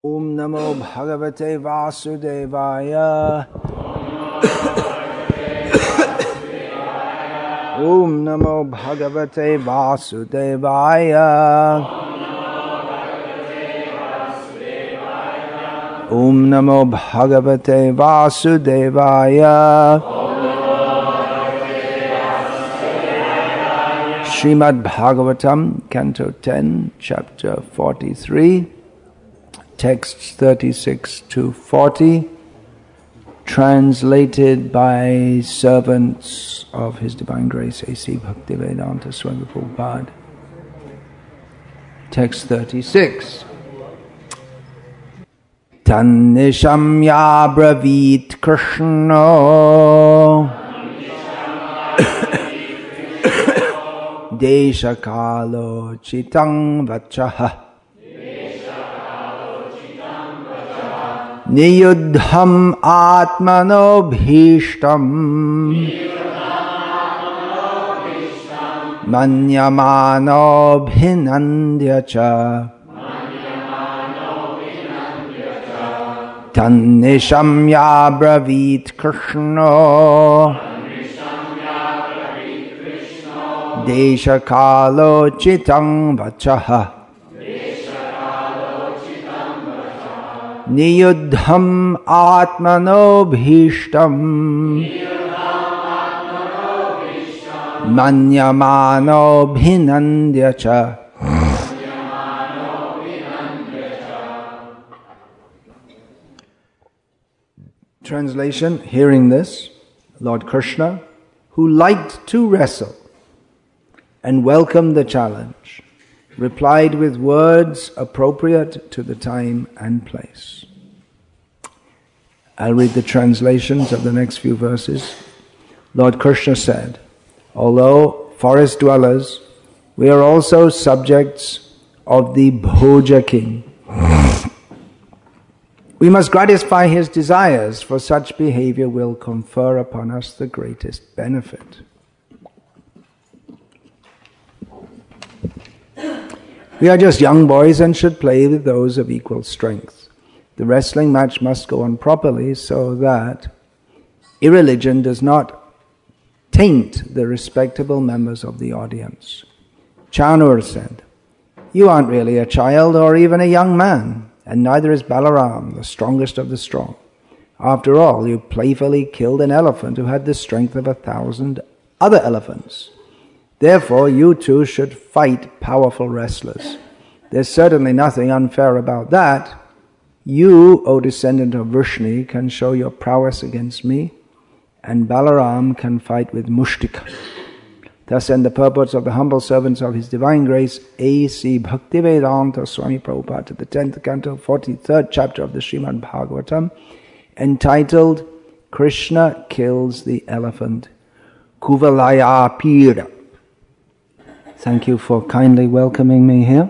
Om Namo Bhagavate Vasudevaya. Om Namo Bhagavate Vasudevaya. Om Namo Bhagavate Vasudevaya. Srimad Bhagavatam, Canto 10, Chapter 43, Texts 36 to 40, translated by servants of His Divine Grace A.C. Bhaktivedanta Swami Prabhupada. Text 36. Tannishamya bravit Krishna Deshakalo chitang vachaha Niyudham atmano bhishtam Manyamano bhinandyacha Tannishamya bravit Krishna Deshakalo chitang vachaha Niyudham atmano bhishtam Manyamano bhinandyacha. Translation: hearing this, Lord Krishna, who liked to wrestle and welcomed the challenge, replied with words appropriate to the time and place. I'll read the translations of the next few verses. Lord Krishna said, although forest dwellers, we are also subjects of the Bhoja king. We must gratify his desires, for such behavior will confer upon us the greatest benefit. We are just young boys and should play with those of equal strength. The wrestling match must go on properly so that irreligion does not taint the respectable members of the audience. Chanur said, "You aren't really a child or even a young man, and neither is Balaram, the strongest of the strong. After all, you playfully killed an elephant who had the strength of 1,000 other elephants. Therefore, you too should fight powerful wrestlers. There's certainly nothing unfair about that. You, O descendant of Vrishni, can show your prowess against me, and Balaram can fight with Mushtika." Thus end the purports of the humble servants of His Divine Grace A.C. Bhaktivedanta Swami Prabhupada to the 10th Canto, 43rd chapter of the Srimad Bhagavatam, entitled Krishna Kills the Elephant, Kuvalaya Pira. Thank you for kindly welcoming me here.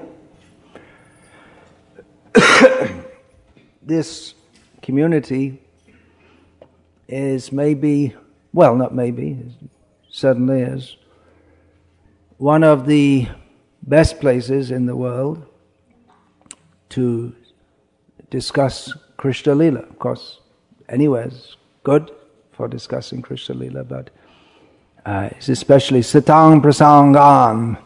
This community is maybe, well, not maybe, certainly is one of the best places in the world to discuss Krishna Lila. Of course, anywhere is good for discussing Krishna Lila, but it's especially Satang Prasangan.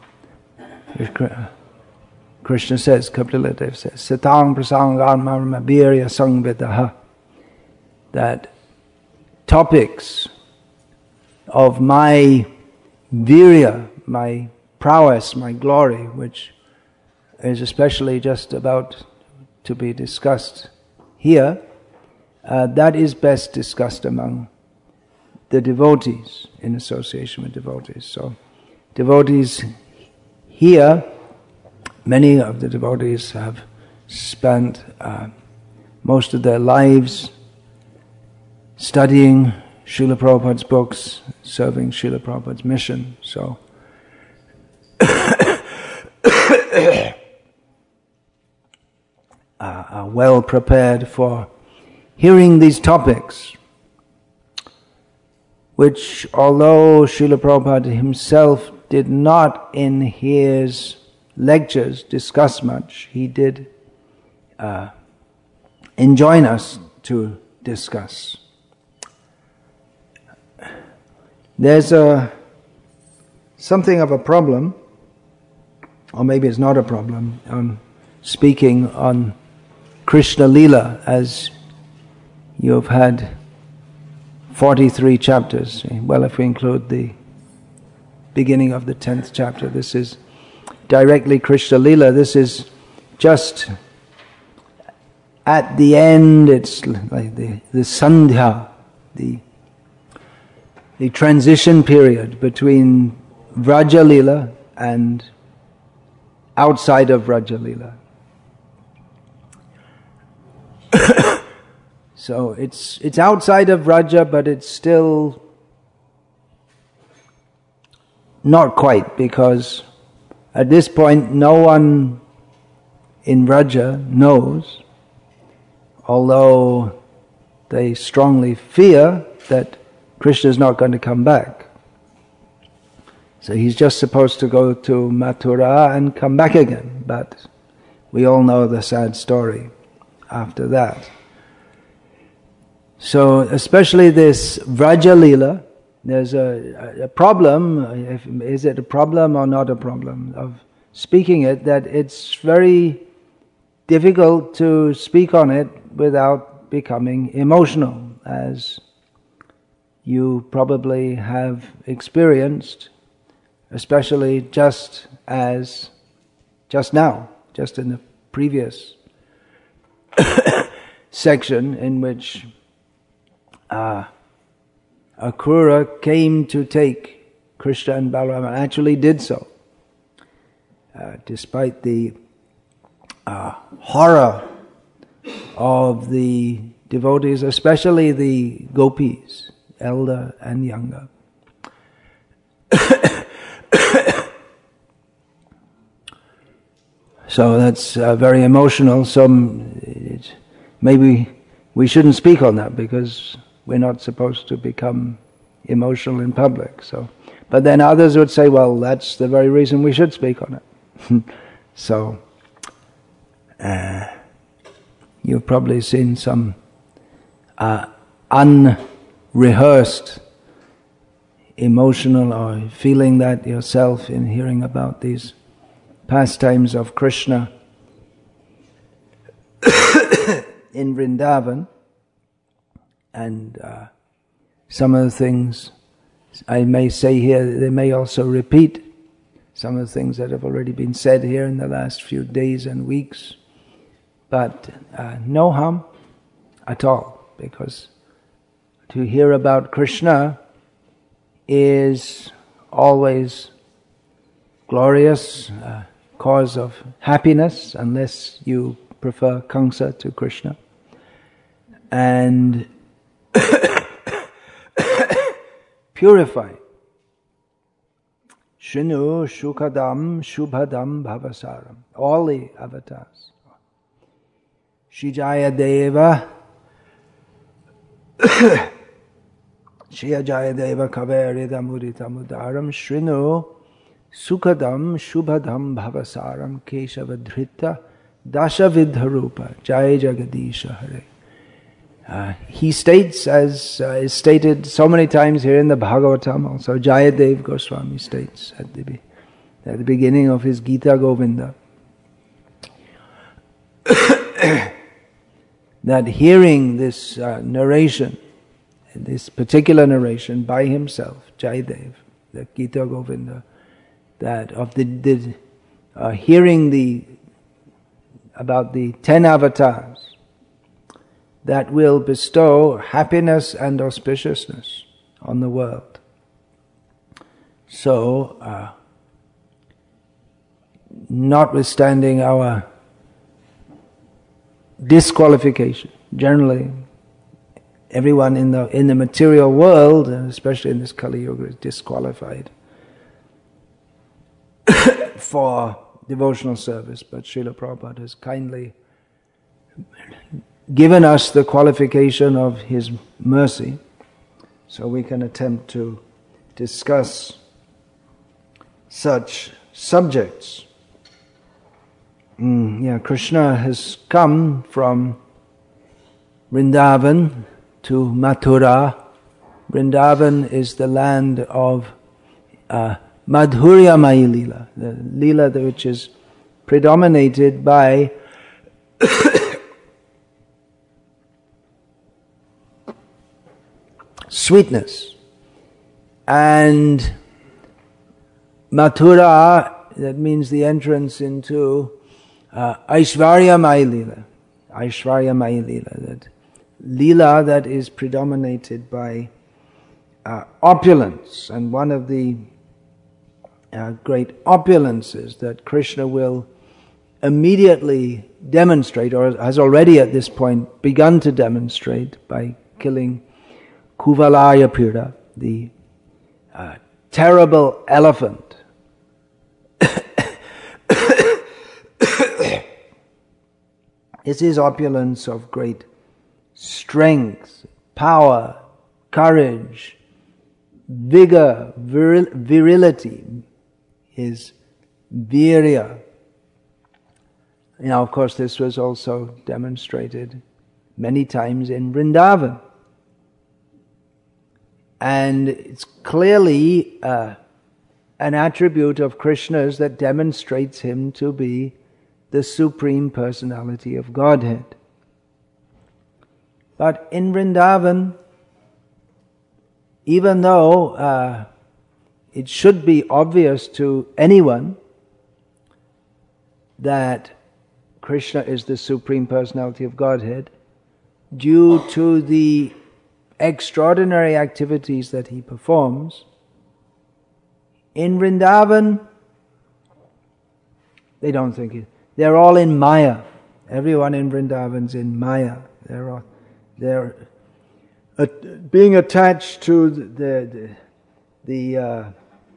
Krishna says, Kapila Dev says, Satang Prasangan Maramabirya Sangvidaha, that topics of my virya, my prowess, my glory, which is especially just about to be discussed here, that is best discussed among the devotees, in association with devotees. So, devotees here, many of the devotees have spent most of their lives studying Srila Prabhupada's books, serving Srila Prabhupada's mission. So, are well prepared for hearing these topics, which, although Srila Prabhupada himself did not in his lectures discuss much, he did enjoin us to discuss. There's something of a problem, or maybe it's not a problem, on speaking on Krishna Lila, as you've had 43 chapters. Well, if we include the beginning of the 10th chapter, this is directly Krishna Lila. This is just at the end, it's like the sandhya, the transition period between Vraja Lila and outside of Vraja Lila. So it's outside of Vraja, but it's still not quite, because at this point no one in Vraja knows, although they strongly fear that Krishna is not going to come back. So he's just supposed to go to Mathura and come back again, but we all know the sad story after that. So especially this Vraja Lila, there's a problem, is it a problem or not a problem, of speaking it, that it's very difficult to speak on it without becoming emotional, as you probably have experienced, especially just now, just in the previous section, in which Akrura came to take Krishna and Balaram, and actually did so, despite the horror of the devotees, especially the gopis, elder and younger. So that's very emotional. So maybe we shouldn't speak on that, because we're not supposed to become emotional in public. So, but then others would say, well, that's the very reason we should speak on it. So you've probably seen some unrehearsed emotional or feeling that yourself in hearing about these pastimes of Krishna in Vrindavan. And some of the things I may say here, they may also repeat some of the things that have already been said here in the last few days and weeks. But no harm at all, because to hear about Krishna is always glorious, cause of happiness, unless you prefer Kamsa to Krishna. And purify. Shinu Shukadam Shubhadam Bhavasaram. All the avatars. Shijaya Deva Shijaya Deva Kaverida Mudita Mudaram Shrinu Sukadam Shubhadam Bhavasaram Keshavadhrita Dashavidharupa Jaya Jagadisha Hare. He states, as is stated so many times here in the Bhagavatam, also Jayadev Goswami states at the beginning of his Gita Govinda, that hearing this narration, this particular narration by himself, Jayadev, the Gita Govinda, that of hearing about the 10 avatars that will bestow happiness and auspiciousness on the world. So, notwithstanding our disqualification, generally everyone in the material world, and especially in this Kali Yuga, is disqualified for devotional service, but Srila Prabhupada has kindly given us the qualification of his mercy, so we can attempt to discuss such subjects. Krishna has come from Vrindavan to Mathura. Vrindavan is the land of Madhurya Mayi Leela, the Leela which is predominated by sweetness. And Mathura, that means the entrance into Aishwarya Mayi Leela. Aishwarya Mayi Leela, that Leela that is predominated by opulence. And one of the great opulences that Krishna will immediately demonstrate, or has already at this point begun to demonstrate by killing Kuvalaya Pira, the terrible elephant. This is opulence of great strength, power, courage, vigor, virility, is virya. Now, of course, this was also demonstrated many times in Vrindavan. And it's clearly an attribute of Krishna's that demonstrates him to be the Supreme Personality of Godhead. But in Vrindavan, even though it should be obvious to anyone that Krishna is the Supreme Personality of Godhead, due to the extraordinary activities that he performs, in Vrindavan, they don't think it. They're all in Maya. Everyone in Vrindavan's in Maya. They're being attached to the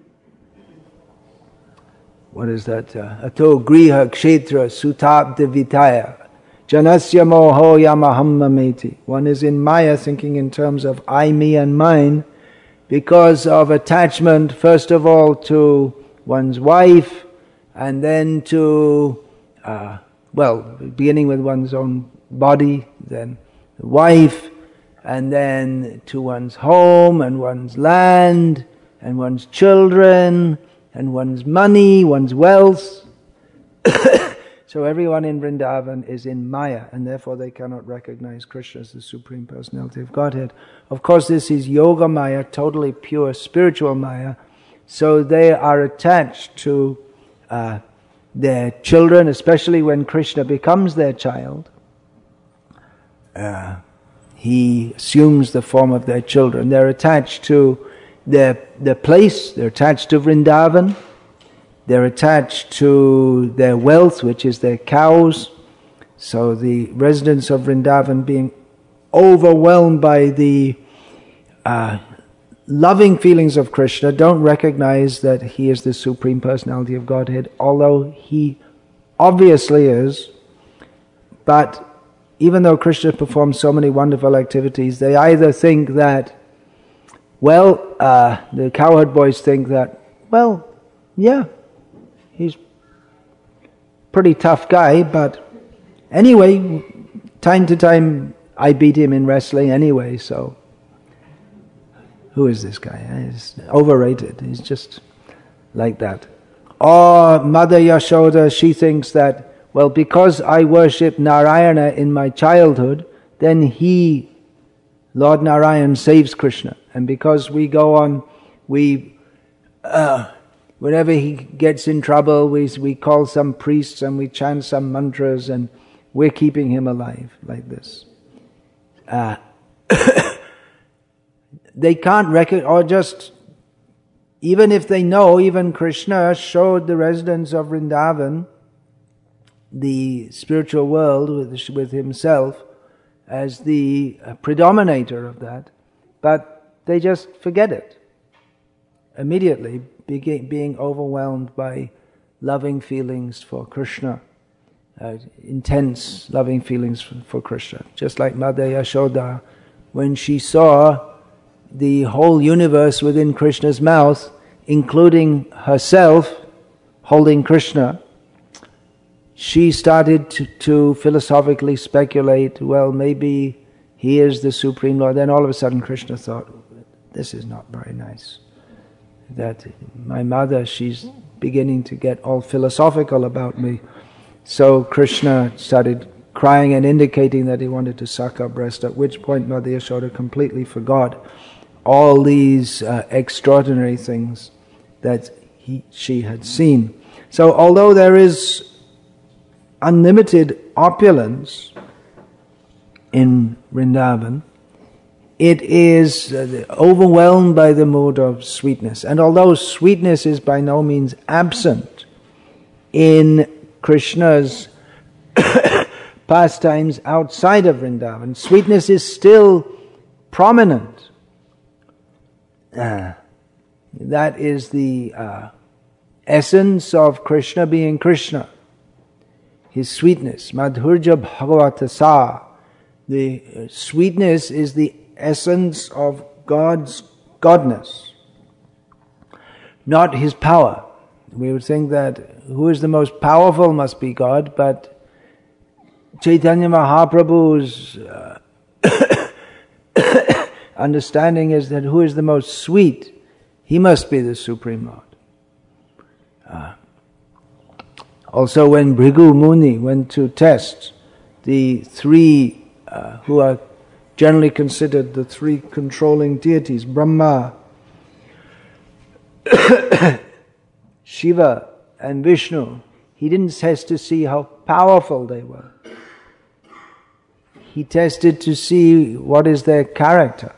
what is that? Ato griha kshetra sutabda vitaya janasya moho yamaham mameti. One is in Maya, thinking in terms of I, me and mine, because of attachment, first of all to one's wife, and then to beginning with one's own body, then the wife, and then to one's home and one's land and one's children and one's money, one's wealth. So everyone in Vrindavan is in Maya, and therefore they cannot recognize Krishna as the Supreme Personality of Godhead. Of course, this is Yoga Maya, totally pure spiritual Maya, so they are attached to their children, especially when Krishna becomes their child. He assumes the form of their children. They're attached to their place, they're attached to Vrindavan, they're attached to their wealth, which is their cows. So the residents of Vrindavan, being overwhelmed by the loving feelings of Krishna, don't recognize that he is the Supreme Personality of Godhead, although he obviously is. But even though Krishna performs so many wonderful activities, they either think that, the cowherd boys think that, yeah, he's a pretty tough guy, but anyway, time to time I beat him in wrestling anyway, so who is this guy? He's overrated. He's just like that. Or Mother Yashoda, she thinks that, because I worship Narayana in my childhood, then Lord Narayan, saves Krishna. And because we go on, whenever he gets in trouble, we call some priests and we chant some mantras and we're keeping him alive, like this. They can't recognize, or just, even if they know, even Krishna showed the residents of Vrindavan the spiritual world with himself as the predominator of that, but they just forget it immediately, being overwhelmed by loving feelings for Krishna, intense loving feelings for Krishna. Just like Mother Yashoda, when she saw the whole universe within Krishna's mouth, including herself holding Krishna, she started to philosophically speculate, maybe He is the Supreme Lord. Then all of a sudden Krishna thought, this is not very nice. That my mother, she's beginning to get all philosophical about me. So Krishna started crying and indicating that he wanted to suck her breast, at which point Mother Yashoda completely forgot all these extraordinary things that she had seen. So although there is unlimited opulence in Vrindavan, it is overwhelmed by the mood of sweetness. And although sweetness is by no means absent in Krishna's pastimes outside of Vrindavan, sweetness is still prominent. That is the essence of Krishna being Krishna. His sweetness, Madhurja Bhagavata Sa. The sweetness is the essence of God's godness, not His power. We would think that who is the most powerful must be God, but Chaitanya Mahaprabhu's understanding is that who is the most sweet, he must be the Supreme Lord. Also when Bhrigu Muni went to test the three who are generally considered the three controlling deities, Brahma, Shiva and Vishnu, he didn't test to see how powerful they were. He tested to see what is their character.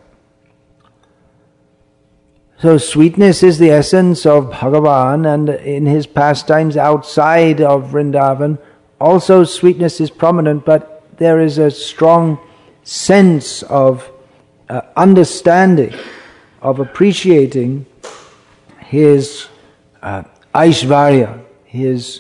So sweetness is the essence of Bhagavan, and in his pastimes outside of Vrindavan, also sweetness is prominent, but there is a strong sense of understanding, of appreciating his Aishvarya, his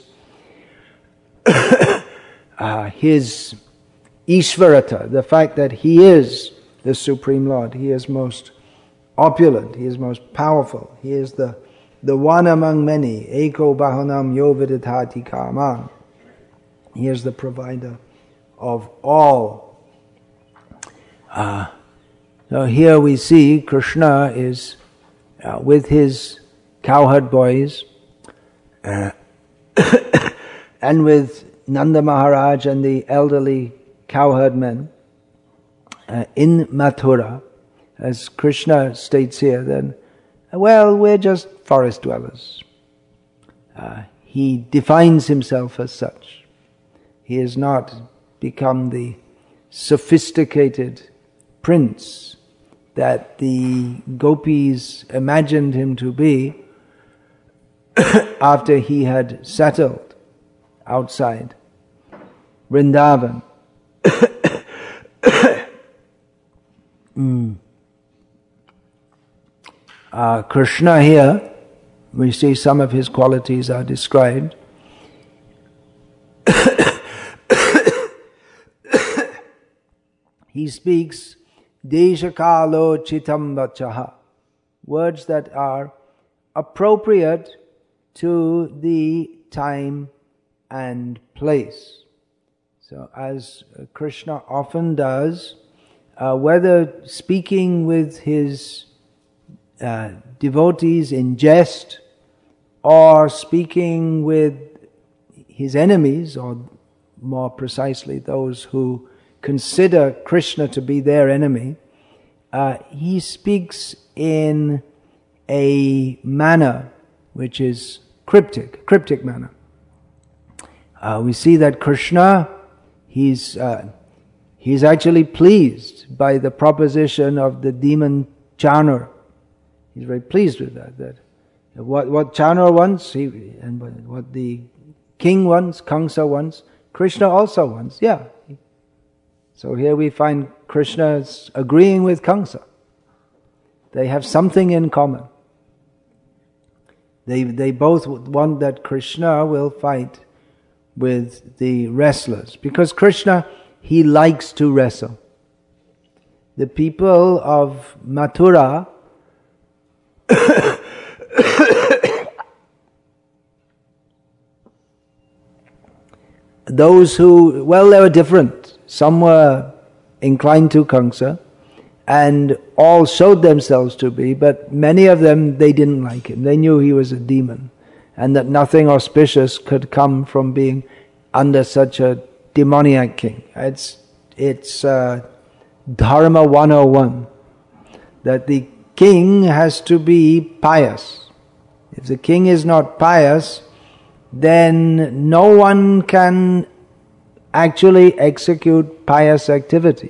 Ishvarata, the fact that he is the Supreme Lord, he is most opulent, he is most powerful, he is the one among many, Eko Bahanam Yo Vididhati Kaman. He is the provider of all. So here we see Krishna is with his cowherd boys and with Nanda Maharaj and the elderly cowherd men in Mathura. As Krishna states here, then, well, we're just forest dwellers. He defines himself as such. He has not become the sophisticated prince that the gopis imagined him to be after he had settled outside Vrindavan. Krishna here, we see some of his qualities are described. He speaks Deshakalo Chitam Vachaha, words that are appropriate to the time and place. So as Krishna often does, whether speaking with his devotees in jest or speaking with his enemies, or more precisely those who consider Krishna to be their enemy, he speaks in a manner which is cryptic manner. We see that Krishna, he's actually pleased by the proposition of the demon Chanur. He's very pleased with that what Chanur wants, and what the king wants, Kamsa wants, Krishna also wants. Yeah. So here we find Krishna agreeing with Kamsa. They have something in common. They both want that Krishna will fight with the wrestlers, because Krishna, he likes to wrestle. The people of Mathura those who, well, they were different. Some were inclined to Kamsa, and all showed themselves to be, but many of them, they didn't like him. They knew he was a demon, and that nothing auspicious could come from being under such a demoniac king. It's Dharma 101, that the king has to be pious. If the king is not pious, then no one can actually execute pious activities.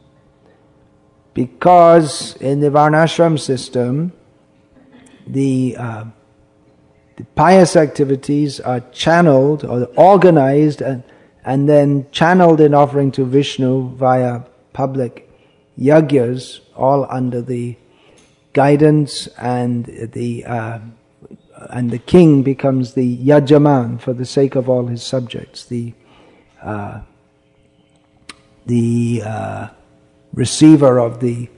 Because in the Varnashram system, the pious activities are channeled or organized and then channeled in offering to Vishnu via public yagyas, all under the guidance, and the king becomes the yajaman for the sake of all his subjects, the receiver of the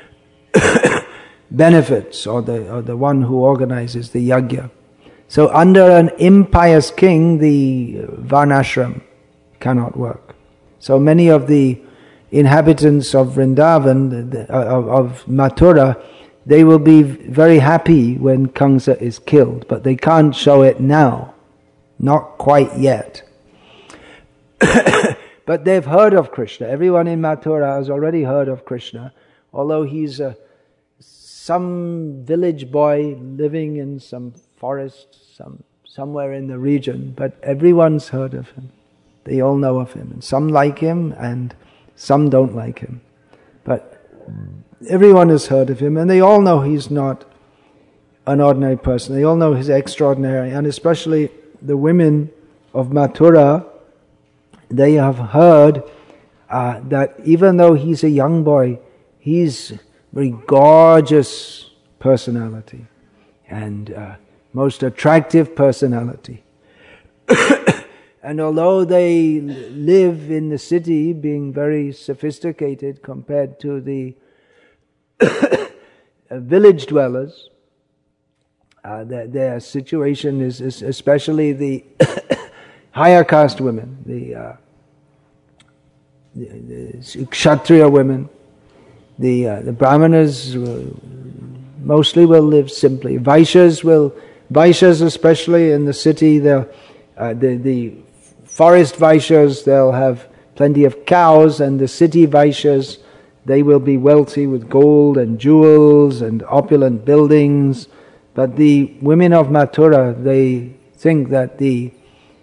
benefits, or the one who organizes the yajna. So under an impious king, the Varnashram cannot work. So many of the inhabitants of Vrindavan, of Mathura, they will be very happy when Kamsa is killed, but they can't show it now. Not quite yet. But they've heard of Krishna. Everyone in Mathura has already heard of Krishna, although he's some village boy living in some forest, somewhere in the region, but everyone's heard of him. They all know of him, and some like him and some don't like him. But everyone has heard of him, and they all know he's not an ordinary person. They all know he's extraordinary, and especially the women of Mathura, they have heard that even though he's a young boy, he's a very gorgeous personality and most attractive personality. And although they live in the city being very sophisticated compared to the village dwellers, their situation is especially the higher caste women, the Kshatriya women, the Brahmanas mostly will live simply. Vaishyas especially in the city, the forest Vaishyas, they'll have plenty of cows, and the city Vaishyas, they will be wealthy with gold and jewels and opulent buildings. But the women of Mathura, they think that the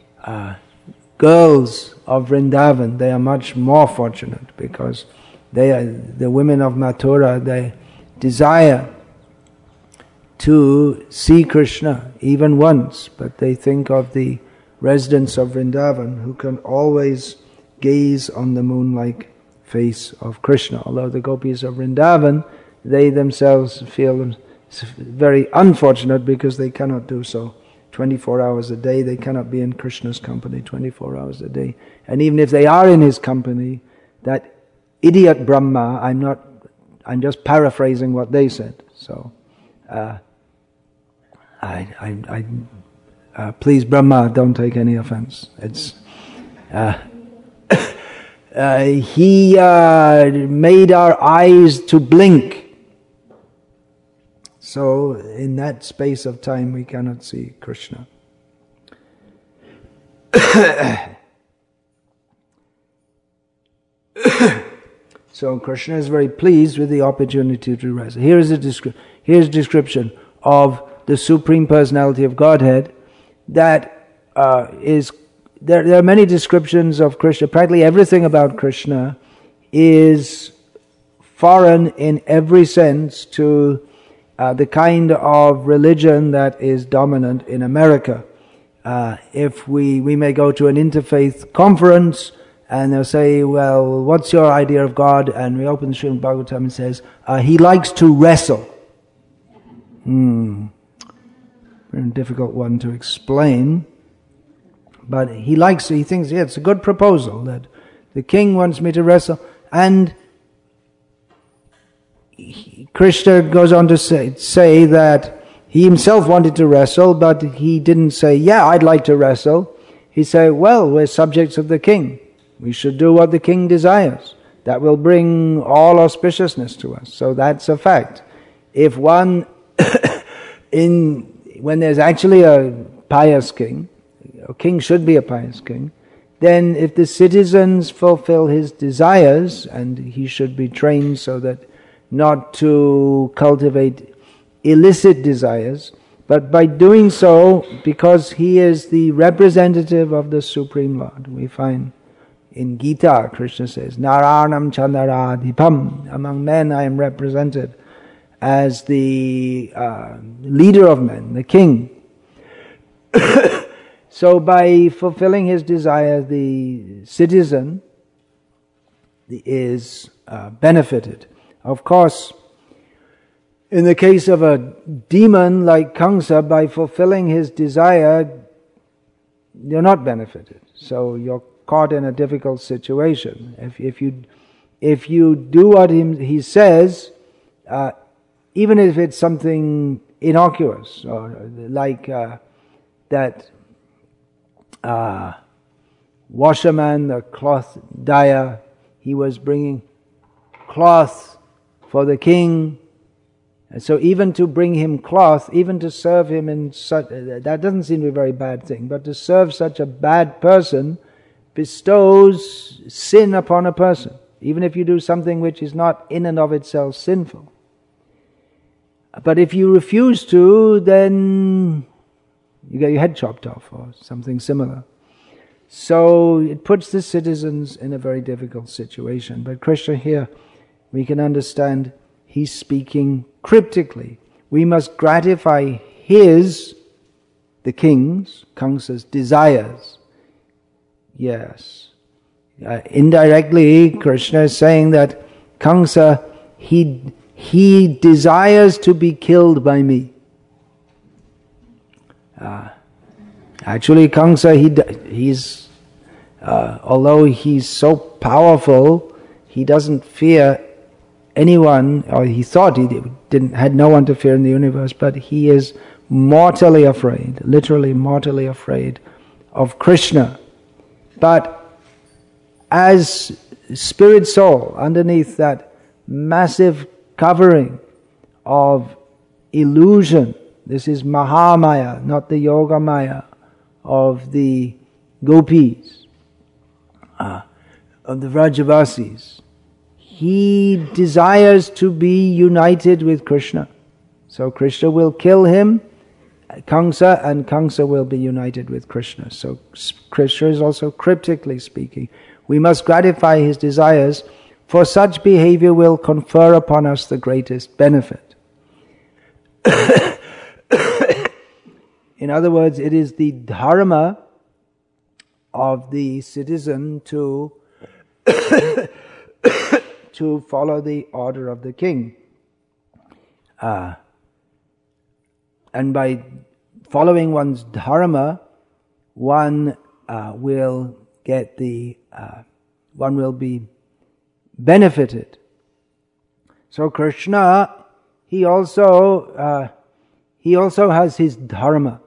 girls of Vrindavan, they are much more fortunate, because the women of Mathura, they desire to see Krishna even once, but they think of the residents of Vrindavan who can always gaze on the moon-like face of Krishna. Although the gopis of Vrindavan, they themselves feel very unfortunate because they cannot do so 24 hours a day. They cannot be in Krishna's company 24 hours a day. And even if they are in his company, that idiot Brahma, I'm just paraphrasing what they said. So, please Brahma, don't take any offense. It's he made our eyes to blink. So in that space of time we cannot see Krishna. So Krishna is very pleased with the opportunity to rest. Here's a description of the Supreme Personality of Godhead. That is, there are many descriptions of Krishna. Practically everything about Krishna is foreign in every sense to the kind of religion that is dominant in America. If we may go to an interfaith conference and they'll say, well, what's your idea of God? And we open the Srimad Bhagavatam and says, he likes to wrestle. Very difficult one to explain. But he thinks, yeah, it's a good proposal that the king wants me to wrestle. And Krishna goes on to say that he himself wanted to wrestle, but he didn't say, yeah, I'd like to wrestle. He said, well, we're subjects of the king. We should do what the king desires. that will bring all auspiciousness to us. So that's a fact. If one, when there's actually a pious king, a king should be a pious king, then if the citizens fulfill his desires, and he should be trained so that not to cultivate illicit desires, but by doing so, because he is the representative of the Supreme Lord, we find in Gita, Krishna says, Naranam Chandaradhipam, among men I am represented as the leader of men, the king. So by fulfilling his desire, the citizen is benefited. Of course, in the case of a demon like Kamsa, by fulfilling his desire, you're not benefited. So you're caught in a difficult situation. If you do what he says, even if it's something innocuous, or like that washerman, the cloth dyer, he was bringing cloth for the king. And so even to bring him cloth, even to serve him in such, that doesn't seem to be a very bad thing, but to serve such a bad person bestows sin upon a person, even if you do something which is not in and of itself sinful. But if you refuse to, then you get your head chopped off or something similar. So it puts the citizens in a very difficult situation. But Krishna here, we can understand, he's speaking cryptically. We must gratify the king's, Kamsa's desires. Yes. Indirectly, Krishna is saying that Kamsa, he desires to be killed by me. Actually, Kamsa, he's although he's so powerful, he doesn't fear anyone, or he thought he had no one to fear in the universe, but he is mortally afraid, literally mortally afraid of Krishna. But as spirit soul, underneath that massive covering of illusion, this is Mahamaya, not the Yoga Maya of the gopis, of the Vrajavasis. He desires to be united with Krishna. So Krishna will kill him, Kamsa, and Kamsa will be united with Krishna. So Krishna is also cryptically speaking. We must gratify his desires, for such behavior will confer upon us the greatest benefit. In other words, it is the dharma of the citizen to follow the order of the king. And by following one's dharma, one will be benefited. So Krishna, he also has his dharma.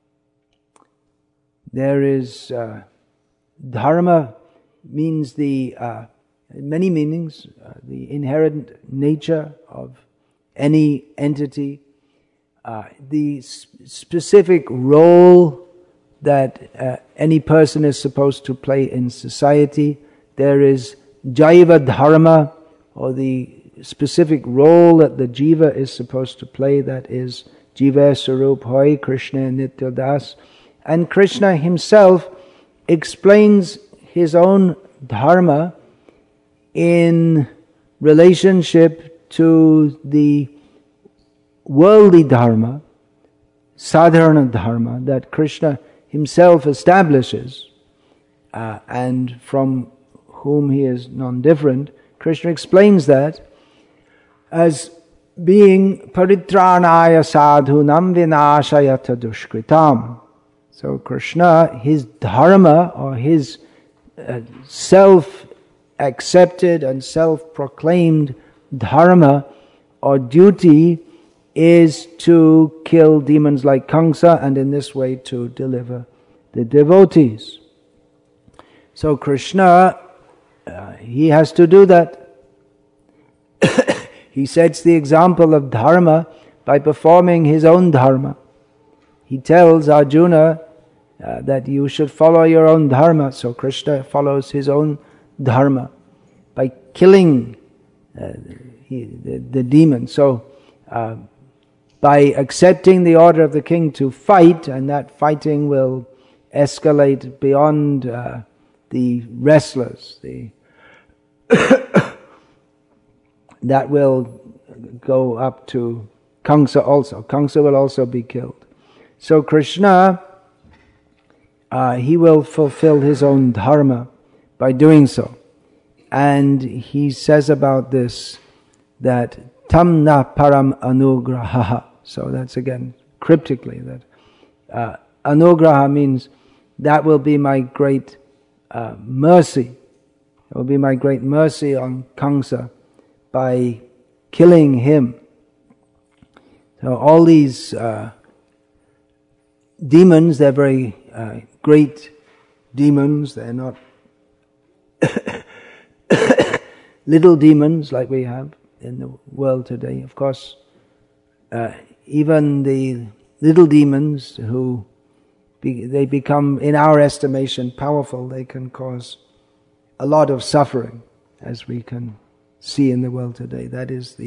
There is dharma means many meanings, the inherent nature of any entity, the specific role that any person is supposed to play in society. There is Jaiva Dharma, or the specific role that the jiva is supposed to play, that is Jiva Sarup Hoy Krishna Nitya Das. And Krishna himself explains his own dharma in relationship to the worldly dharma, sadharana dharma, that Krishna himself establishes, and from whom he is non-different. Krishna explains that as being paritranaya sadhunam vinashayata dushkritam. So Krishna, his dharma, or his self-accepted and self-proclaimed dharma or duty is to kill demons like Kamsa, and in this way to deliver the devotees. So Krishna he has to do that. He sets the example of dharma by performing his own dharma. He tells Arjuna that you should follow your own dharma. So Krishna follows his own dharma by killing the demon. So by accepting the order of the king to fight, and that fighting will escalate beyond the wrestlers, that will go up to Kamsa also. Kamsa will also be killed. So Krishna, he will fulfill his own dharma by doing so. And he says about this that tam na param anugraha. So that's again cryptically that anugraha means that will be my great mercy. It will be my great mercy on Kamsa by killing him. So all these demons, they're very great demons. They're not little demons like we have in the world today. Of course, even the little demons who they become, in our estimation, powerful, they can cause a lot of suffering, as we can see in the world today. That is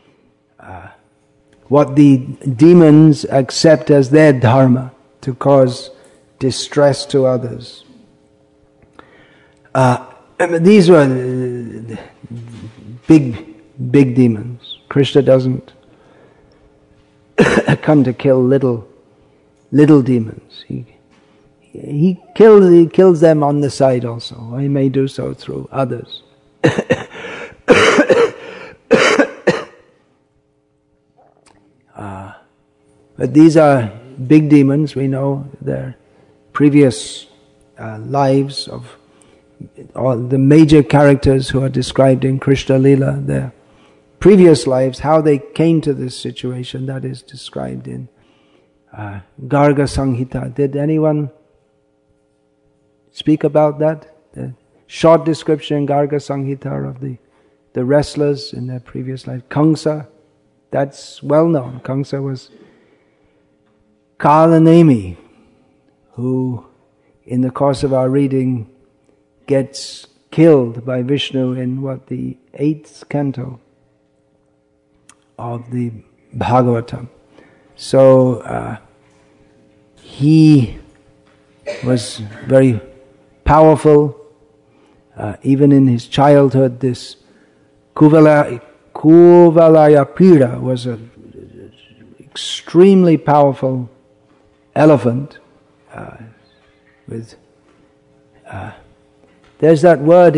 what the demons accept as their dharma, to cause distress to others. These were big demons. Krishna doesn't come to kill little demons. He kills them on the side also. He may do so through others. But these are big demons. We know their previous lives of all the major characters who are described in Krishna Lila, their previous lives, how they came to this situation, that is described in Garga Samhita. Did anyone speak about that? The short description in Garga Samhita of the wrestlers in their previous life. Kamsa, that's well known. Kamsa was Kalanemi, who in the course of our reading gets killed by Vishnu in the 8th canto of the Bhagavatam. So he was very powerful. Even in his childhood, this Kuvalayapira was an extremely powerful elephant with there's that word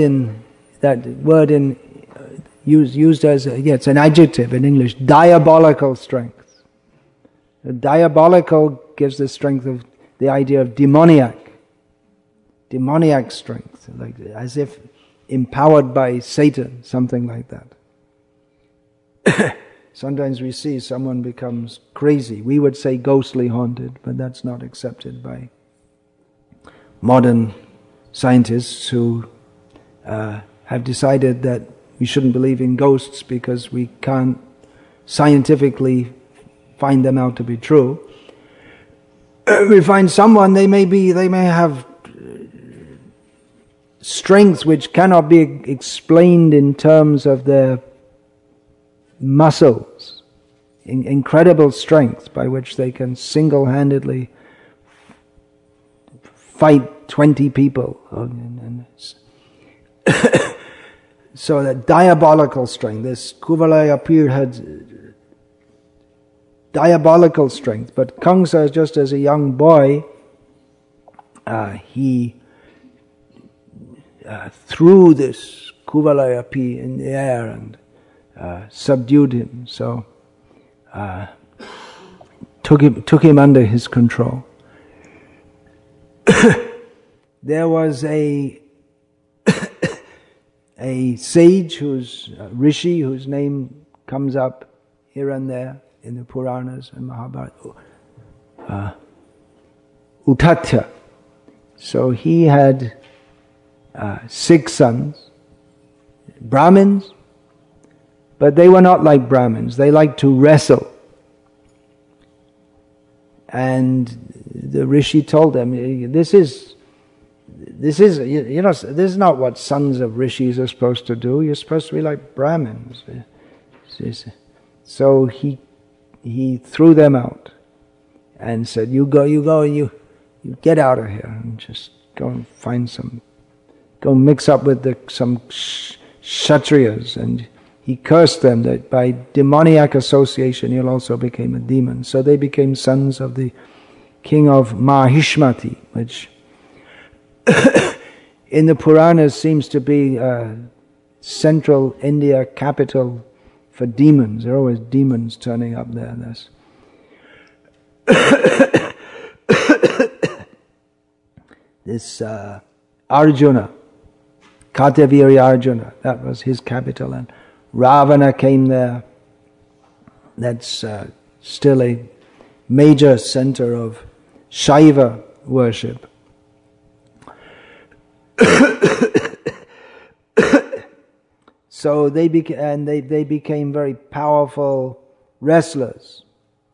used as it's an adjective in English, diabolical strength. Diabolical gives the strength of the idea of demoniac strength, like as if empowered by Satan, something like that. Sometimes we see someone becomes crazy. We would say ghostly haunted, but that's not accepted by modern scientists who have decided that we shouldn't believe in ghosts because we can't scientifically find them out to be true. We find someone, they may have strengths which cannot be explained in terms of their muscles, incredible strength by which they can single-handedly fight 20 people. So that diabolical strength, this Kuvalayapir had diabolical strength, but Kamsa, just as a young boy, he threw this Kuvalayapir in the air and subdued him. So took him under his control. There was a sage rishi whose name comes up here and there in the Puranas and Mahabharata, Uttatya. So he had 6 sons, Brahmins, but they were not like Brahmins. They liked to wrestle. And the rishi told them, this is not what sons of rishis are supposed to do. You're supposed to be like Brahmins. So he threw them out and said, you go, you get out of here and just go and go mix up with some kshatriyas. And he cursed them that by demoniac association you'll also become a demon. So they became sons of the king of Mahishmati, which in the Puranas seems to be central India capital for demons. There are always demons turning up there. This Arjuna, Kartavirya Arjuna, that was his capital, and Ravana came there. That's still a major center of Shaiva worship. So they became very powerful wrestlers.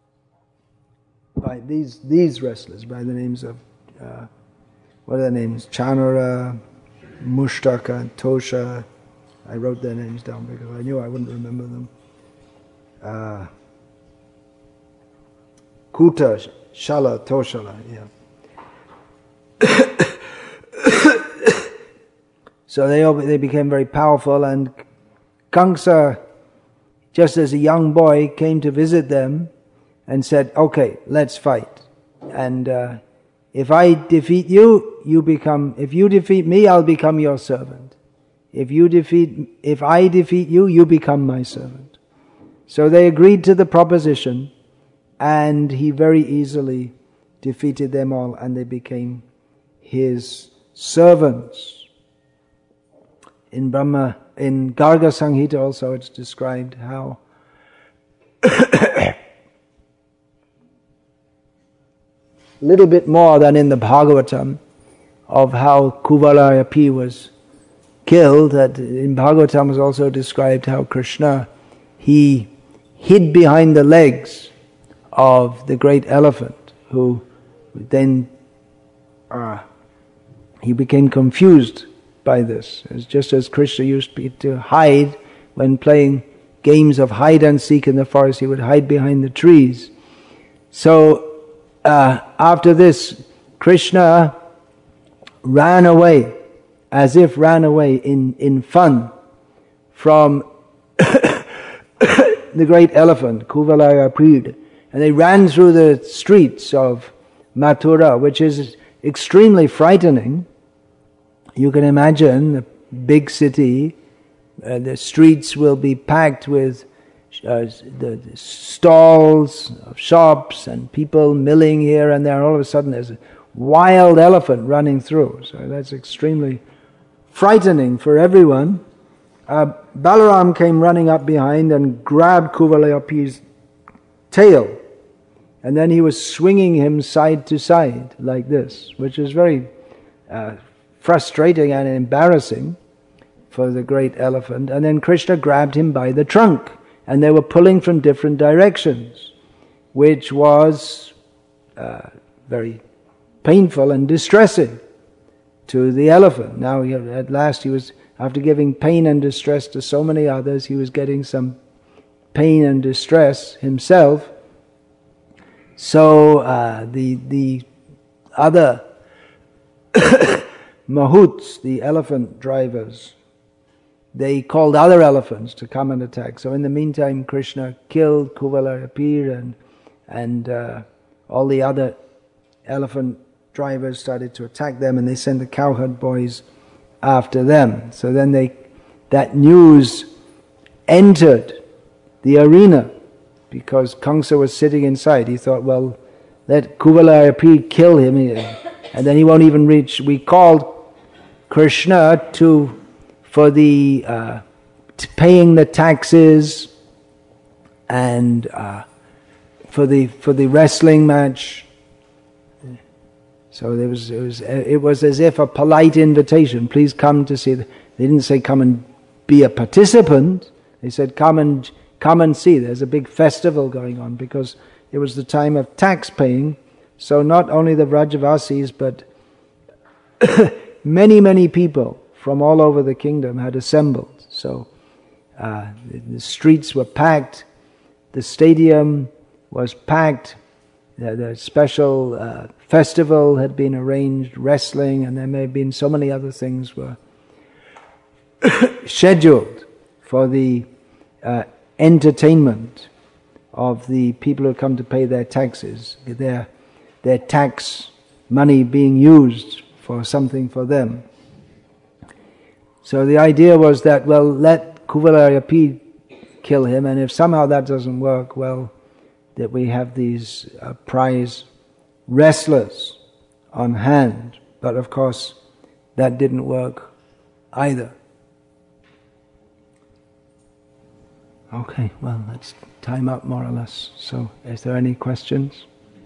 By these wrestlers, by the names of what are their names? Chanara, Mushtaka, Tosha. I wrote their names down because I knew I wouldn't remember them. Kuta, Shala, Toshala, yeah. So they became very powerful, and Kamsa, just as a young boy, came to visit them and said, "Okay, let's fight. And if I defeat you, you become. If you defeat me, I'll become your servant. If I defeat you, you become my servant." So they agreed to the proposition, and he very easily defeated them all, and they became his servants. In Garga Samhita also it's described how little bit more than in the Bhagavatam of how Kuvalayappi was killed. That in Bhagavatam is also described how Krishna, he hid behind the legs of the great elephant, who then he became confused by this. It's just as Krishna used to hide when playing games of hide and seek in the forest, he would hide behind the trees. So after this, Krishna ran away, as if ran away in fun from the great elephant, Kuvalayappi. And they ran through the streets of Mathura, which is extremely frightening. You can imagine a big city, the streets will be packed with the stalls of shops and people milling here and there. All of a sudden there's a wild elephant running through. So that's extremely frightening for everyone. Balaram came running up behind and grabbed Kuvalayappi's tail. And then he was swinging him side to side like this, which is very frustrating and embarrassing for the great elephant. And then Krishna grabbed him by the trunk, and they were pulling from different directions, which was very painful and distressing to the elephant. Now at last he was, after giving pain and distress to so many others, he was getting some pain and distress himself. So the other Mahuts, the elephant drivers, they called other elephants to come and attack. So in the meantime, Krishna killed Kuvalayappi, and all the other elephant drivers started to attack them, and they sent the cowherd boys after them. So then that news entered the arena, because Kamsa was sitting inside. He thought, well, let Kuvalayappi kill him, and then he won't even reach. We called Krishna for the paying the taxes and for the wrestling match. So it was as if a polite invitation. Please come to see. They didn't say come and be a participant. They said, come and see. There's a big festival going on, because it was the time of tax paying. So not only the Vrajavasis, but many people from all over the kingdom had assembled. So the streets were packed, the stadium was packed, the special festival had been arranged, wrestling, and there may have been so many other things were scheduled for the entertainment of the people who come to pay their taxes, their tax money being used for something for them. So the idea was that, well, let Kuvalayappi kill him, and if somehow that doesn't work, well, that we have these prize wrestlers on hand. But of course, that didn't work either. Okay, well, that's time up more or less. So, is there any questions?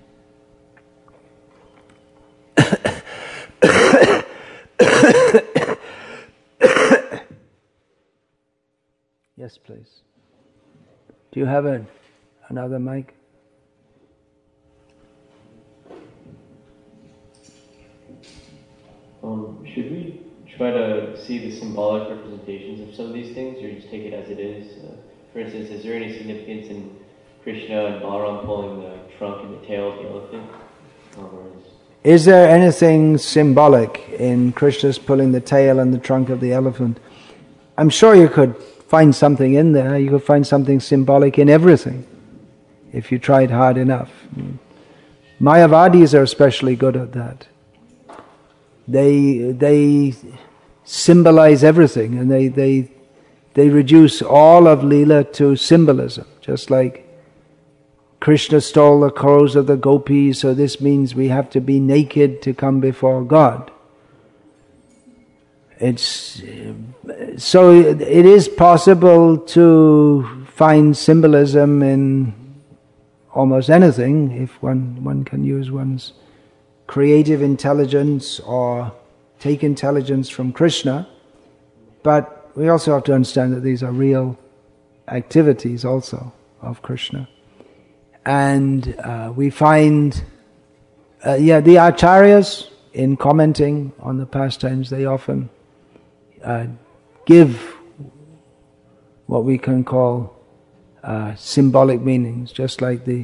Yes, please. Do you have another mic? Should we try to see the symbolic representations of some of these things, or just take it as it is? For instance, is there any significance in Krishna and Balaram pulling the trunk and the tail of the elephant? Is there anything symbolic in Krishna's pulling the tail and the trunk of the elephant? I'm sure you could find something in there. You could find something symbolic in everything, if you tried hard enough. Mayavadis are especially good at that. They symbolize everything, and they reduce all of Leela to symbolism, just like Krishna stole the clothes of the gopis, so this means we have to be naked to come before God. So it is possible to find symbolism in almost anything, if one can use one's creative intelligence or take intelligence from Krishna. But we also have to understand that these are real activities also of Krishna. And we find, the acharyas, in commenting on the pastimes, they often give what we can call symbolic meanings, just like the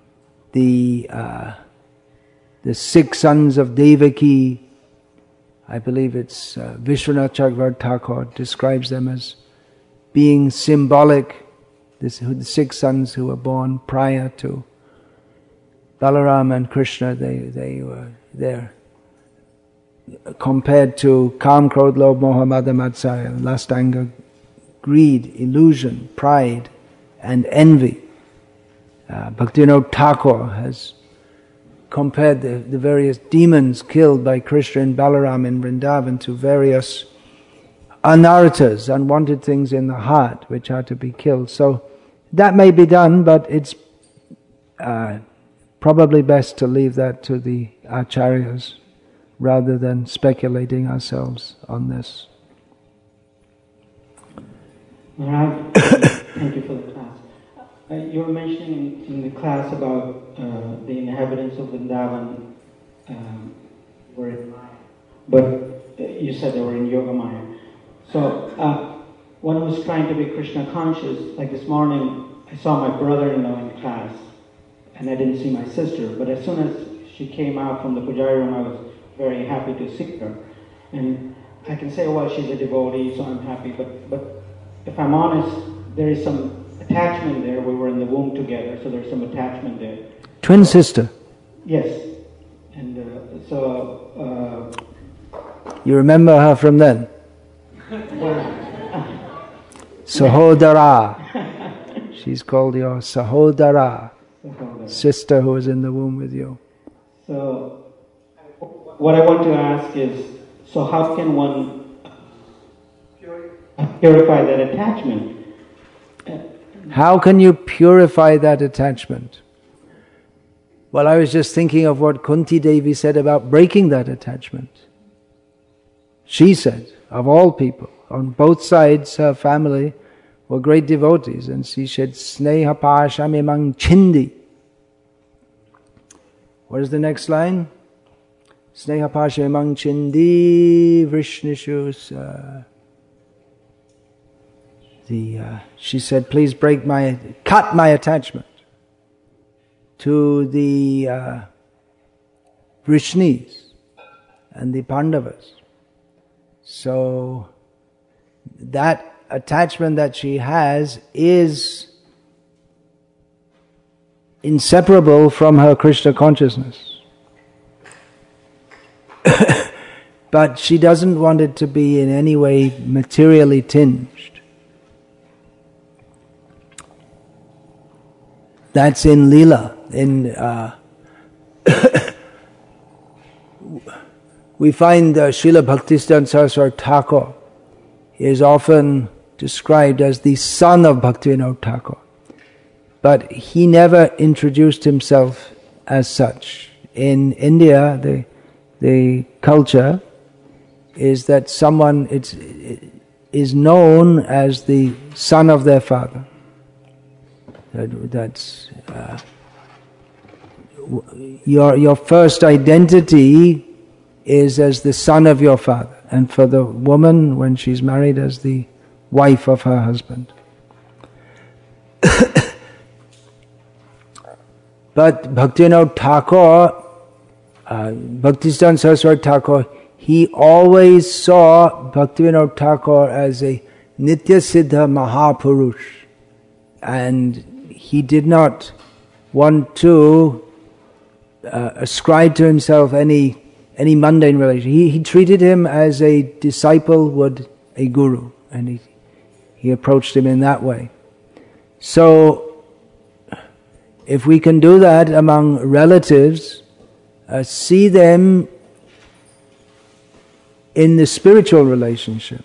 6 sons of Devaki. I believe it's Vishwanath Chakravarti Thakur describes them as being symbolic. The 6 sons who were born prior to Balaram and Krishna, they were there. Compared to Kam, Krodh, Lobh, Moha, Mada, Matsaya, lust, anger, greed, illusion, pride, and envy. Bhaktivinoda Thakur has compared the various demons killed by Krishna and Balaram in Vrindavan to various anarthas, unwanted things in the heart, which are to be killed. So that may be done, but it's probably best to leave that to the acharyas rather than speculating ourselves on this. Maharaj, thank you for the class. You were mentioning in the class about the inhabitants of Vrindavan were in Maya, but you said they were in Yoga Maya. So one who's trying to be Krishna conscious, like this morning, I saw my brother-in-law in class, and I didn't see my sister, but as soon as she came out from the Pujari room, I was very happy to see her. And I can say, well, she's a devotee, so I'm happy, but if I'm honest, there is some attachment there. We were in the womb together, so there's some attachment there. Twin sister? Yes. And so... you remember her from then? Sahodara. She's called your Sahodara, sister who was in the womb with you. So, what I want to ask is, so how can one purify that attachment? How can you purify that attachment? Well, I was just thinking of what Kunti Devi said about breaking that attachment. She said, of all people, on both sides, her family were great devotees, and she said, Sneha pashamimang chindi. What is the next line? Sneha pashamimang chindi Vishnishus. She said, please cut my attachment to the Vrishnis and the Pandavas. So that attachment that she has is inseparable from her Krishna consciousness. But she doesn't want it to be in any way materially tinged. That's in Leela. We find Srila Bhaktisiddhanta Saraswati Thakur is often described as the son of Bhaktivinoda Thakur. But he never introduced himself as such. In India, the culture is that someone is known as the son of their father. That's your first identity is as the son of your father, and for the woman, when she's married, as the wife of her husband. But Bhaktivinoda Thakur, Bhaktisiddhanta Saraswati Thakur, he always saw Bhaktivinoda Thakur as a Nitya Siddha Mahapurush, and he did not want to ascribe to himself any mundane relation. He treated him as a disciple would a guru, and he approached him in that way. So, if we can do that among relatives, see them in the spiritual relationship.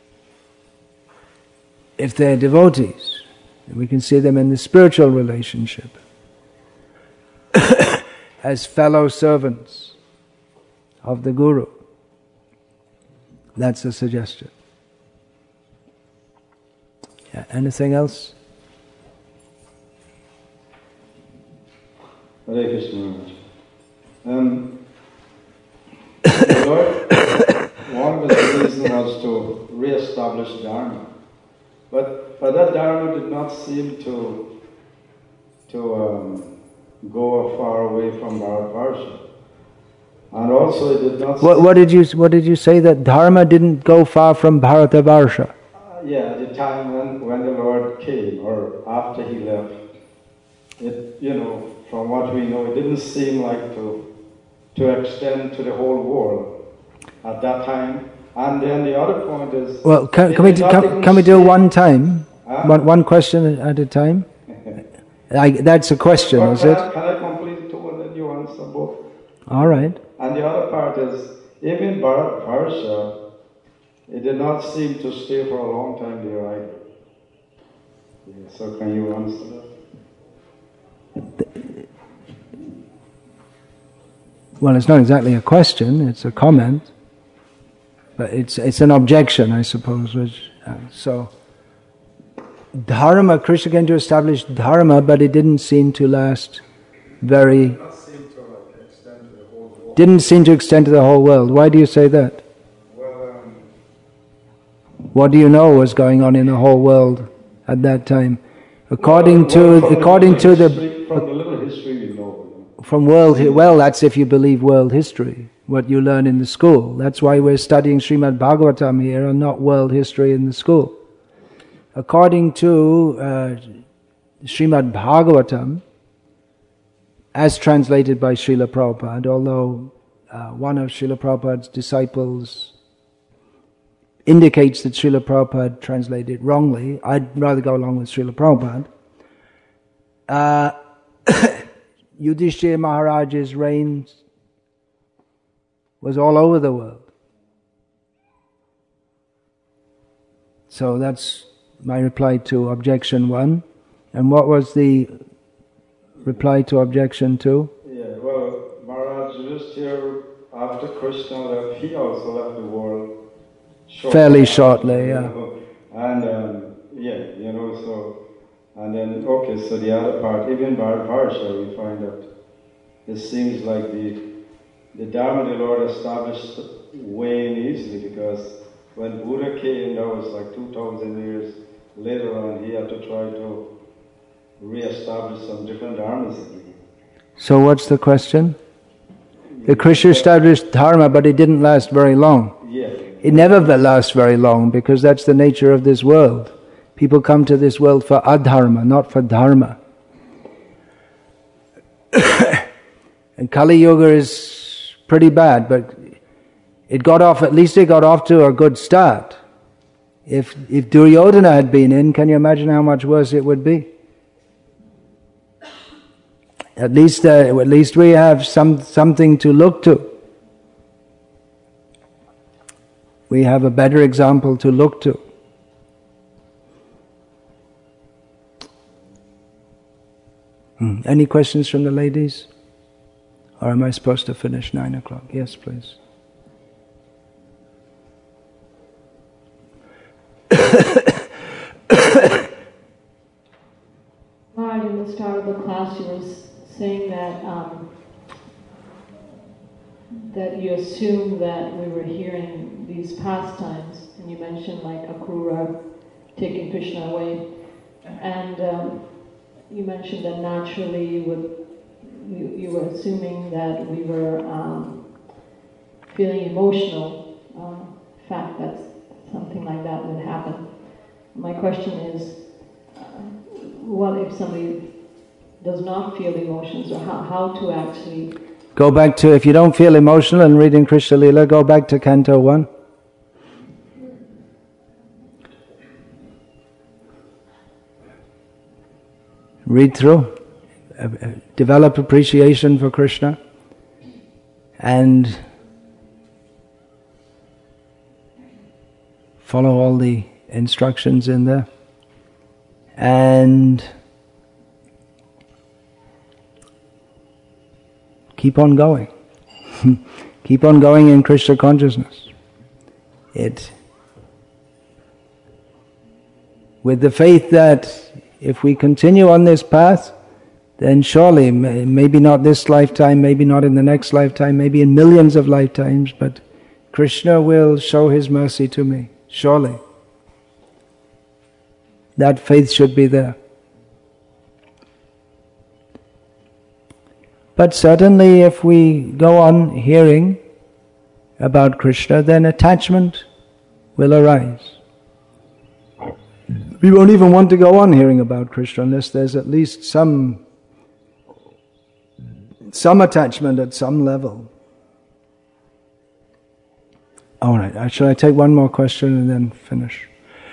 If they're devotees, we can see them in the spiritual relationship as fellow servants of the Guru. That's a suggestion. Yeah, anything else? Hare Krishna. Lord, one of the reasons was to re-establish Dharma. But that Dharma did not seem to go far away from Bharatvarsha. And also it did not... What did you say, that Dharma didn't go far from Bharatavarsha? Yeah, the time when the Lord came, or after he left, it, from what we know, it didn't seem like to extend to the whole world at that time. And then the other point is... Well, can we do one time? One question at a time? That's a question, is it? Can I complete two and then you answer both? All right. And the other part is, even Bharatvarsha, it did not seem to stay for a long time there either. Yeah, so can you answer that? Well, it's not exactly a question, it's a comment. But it's an objection, I suppose. So, Dharma, Krishna came to establish Dharma, but it didn't seem to last very... Didn't seem to extend to the whole world. Why do you say that? Well, what do you know was going on in the whole world at that time? According to the from the little history we know. From well, that's if you believe world history, what you learn in the school. That's why we're studying Srimad Bhagavatam here and not world history in the school. According to Srimad Bhagavatam, as translated by Srila Prabhupada, although one of Srila Prabhupada's disciples indicates that Srila Prabhupada translated wrongly, I'd rather go along with Srila Prabhupada. Yudhishthira Maharaj's reign was all over the world. So that's my reply to objection 1. And what was the reply to objection 2? Yeah, well, Maharaj Yudhishthira, after Krishna left, he also left the world, fairly shortly, yeah. And so, and then, okay, so the other part, even Bharatvarsha, we find that it seems like the Dharma the Lord established way easily, because when Buddha came, that was like 2,000 years later on, he had to try to re-establish some different dharmas. So what's the question? The Krishna established dharma, but it didn't last very long. Yeah. It never lasts very long, because that's the nature of this world. People come to this world for adharma, not for dharma. And Kali Yuga is pretty bad, but at least it got off to a good start. If Duryodhana had been in, can you imagine how much worse it would be? At least we have something to look to. We have a better example to look to. Any questions from the ladies? Or am I supposed to finish 9 o'clock? Yes, please. Maharaj, in the start of the class, you were saying that you assumed that we were hearing these pastimes, and you mentioned like Akrura taking Krishna away, and you mentioned that naturally you were assuming that we were feeling emotional, fact that something like that would happen. My question is, what if somebody does not feel emotions, or how to actually... Go back to, if you don't feel emotional and reading Krishna Lila, go back to Canto 1. Read through, develop appreciation for Krishna, and follow all the instructions in there, and keep on going. Keep on going in Krishna consciousness. With the faith that if we continue on this path, then surely, maybe not this lifetime, maybe not in the next lifetime, maybe in millions of lifetimes, but Krishna will show his mercy to me, surely. That faith should be there. But certainly if we go on hearing about Krishna, then attachment will arise. We won't even want to go on hearing about Krishna unless there's at least some attachment at some level. All right, shall I take one more question and then finish?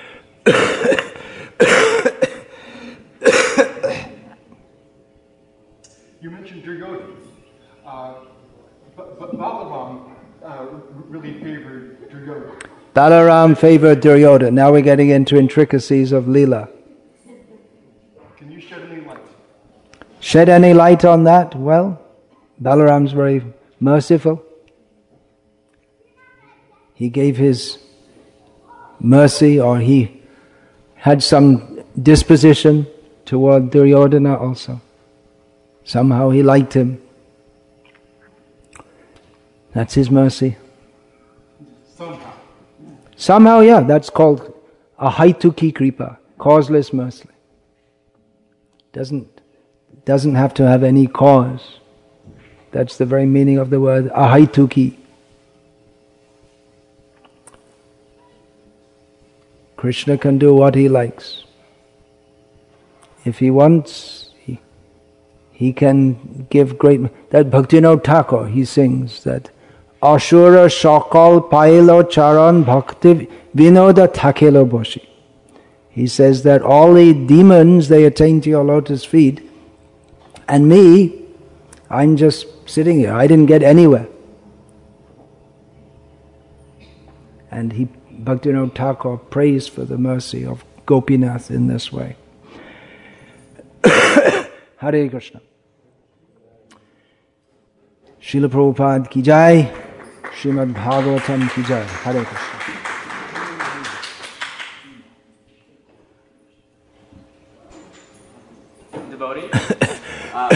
You mentioned Duryodhana. Balaram really favored Duryodhana. Balaram favored Duryodhana. Now we're getting into intricacies of Leela. Can you shed any light? Shed any light on that? Well, Balaram's very merciful. He gave his mercy, or he had some disposition toward Duryodhana also. Somehow he liked him. That's his mercy. Somehow, yeah, that's called ahaituki kripa, causeless mercy. Doesn't have to have any cause. That's the very meaning of the word ahaituki. Krishna can do what he likes. If he wants, he can give great... That Bhaktivinoda Thakur, he sings that Ashura Shakal Pailo Charan Bhakti Vinoda Thakelo Boshi. He says that all the demons, they attain to your lotus feet, and me, I'm just sitting here. I didn't get anywhere. And Bhaktivinoda Thakur prays for the mercy of Gopinath in this way. Hare Krishna. Srila Prabhupada ki jai, Srimad Bhagavatam ki jai. Hare Krishna. devotee?